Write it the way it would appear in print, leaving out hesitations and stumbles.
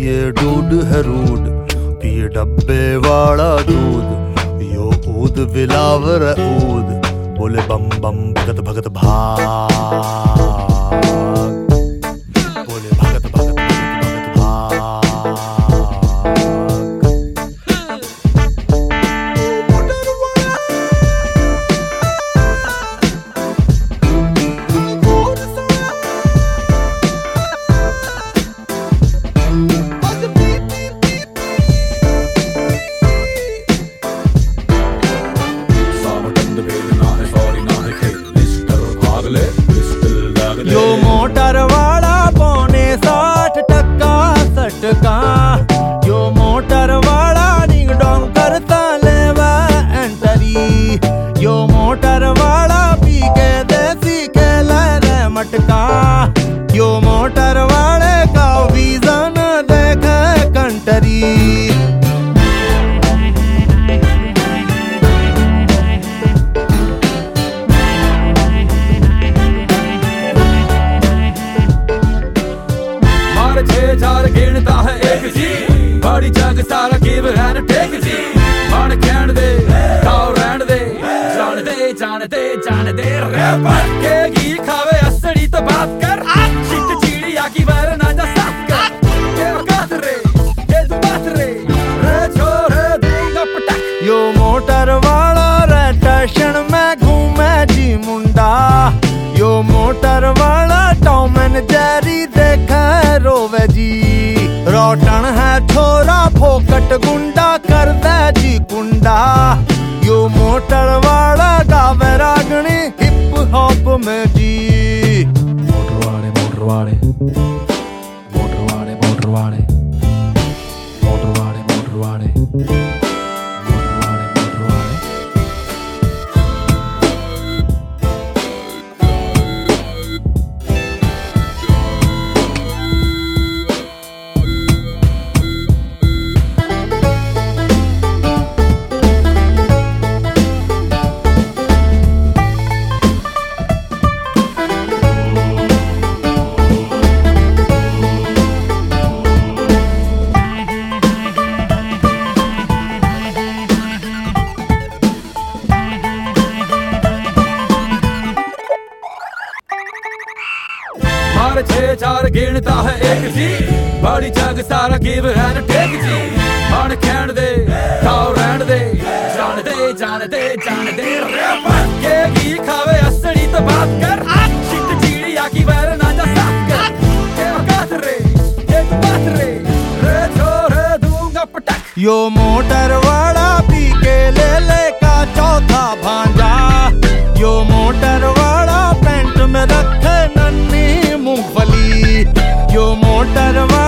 ये डूड है रूड, पिए डब्बे वाला दूध। यो ऊद विलावर ऊद, बोले बम बम भगत भगत भाग, बोले भगत भगत भगत भगत भाग। यो मोटर वाला पौने 60 टक्का सटका, यो मोटर वाला डिंग डोंग करता लेवा एंटरी। यो मोटर वाला पी के देसी खेला रे मटका, यो मोटर वाले का वीजा न देखे कंटरी। चार गिनता है एक जी, बड़ी जग सारा गिव एंड टेक जी। मन कहन दे खाओ रहन दे, जान दे जान दे जान दे रे के घी खावे असड़ी तो बात कर। चिट चिड़िया की वर ना जा साफ कर, के औकात रे के तू बात रे छोरे दूंगा पटक। यो मोटर वाला रे स्टेशन में घूमे जी मुंडा, यो मोटर वाला टॉम एंड जेरी देखा रोवे जी। रोटन है छोरा फोकट गुंडा कर दे जी कुंडा, यो मोटर वाला गावे रागनी हिप हॉप में जी। मोटर वाले मोटर वाले मोटर वाले मोटर वाले मोटर वाले मोटर वाले मोटर वाले मोटर वाले। छह चार गिनता है एक जी, बड़ी जग सारा गिव एंड टेक जी। मन कहन दे खाओ रहन दे, जान दे जान दे जान दे के घी खावे असड़ी तो बात कर। चिट चिड़िया की वर ना जा साफ कर, के औकात रे के तू बात रे छोरे दूंगा पटक। यो मोटर वाला पी के ले का चौथा भांजा, यो मोटर वाला पेंट में रखे नन्ही मूंगफली। यो मोटर वाला